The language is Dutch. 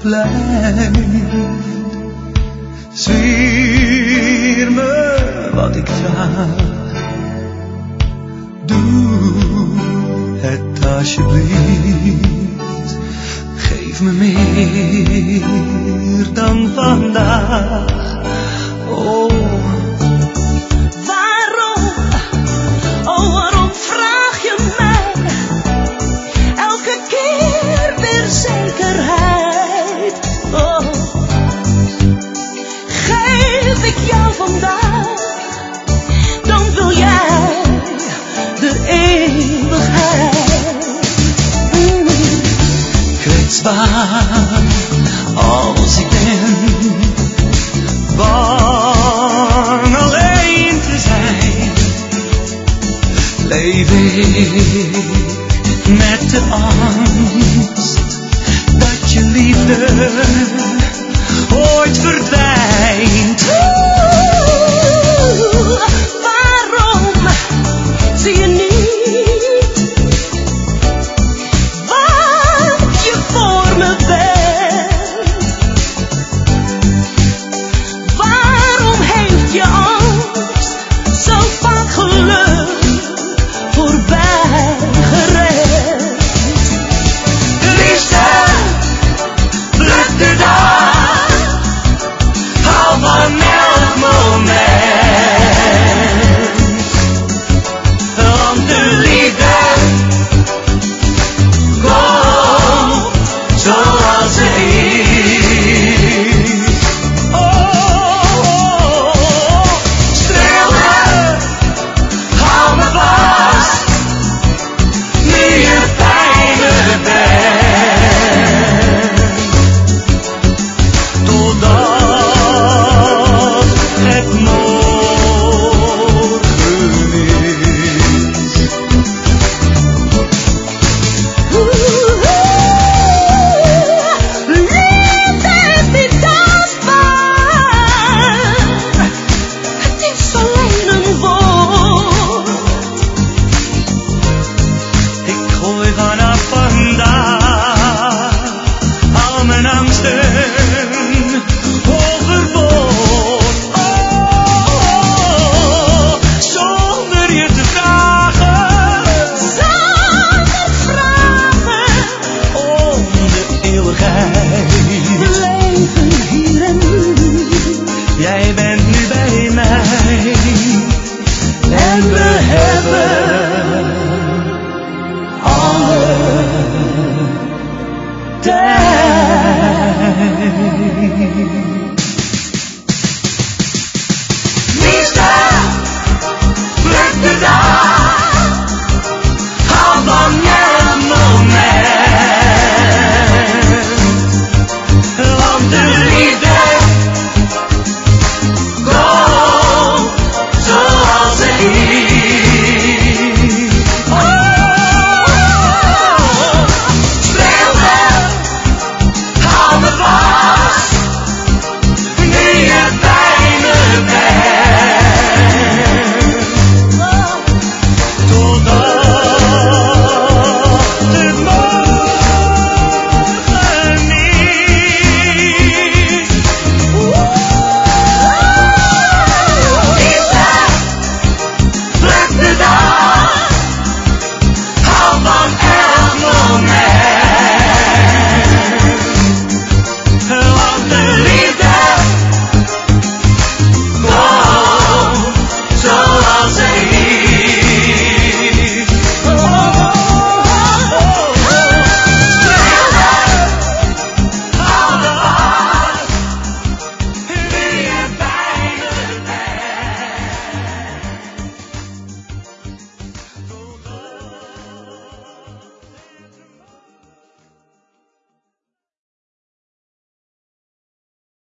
blijft. Zweer me wat ik vraag. Doe het alsjeblieft. Geef me meer dan vandaag. Oh. Waarom vraag je mij elke keer weer zekerheid? Oh. Geef ik jou vandaag, dan wil jij de eeuwigheid. Kwetsbaar als ik ben, bang alleen te zijn, leef ik met de angst dat je liefde ooit verdwijnt. Waarom zie je niet wat je voor me bent? Waarom heeft je angst zo vaak geluk voorbij gerend? Liefste, druk de dag, hou van elk moment. Want de liefde komt zoals ze is. Oh, streel me, hou me vast, nu je bij me bent. Totdat het morgen is. Liefde is niet tastbaar, het is alleen een woord. Ik gooi vanaf vandaag al mijn angsten overboord. Oh, zonder je te vragen, Zonder vragen, om de eeuwigheid. we leven hier en nu. Jij bent nu bij mij en we hebben alle tijd.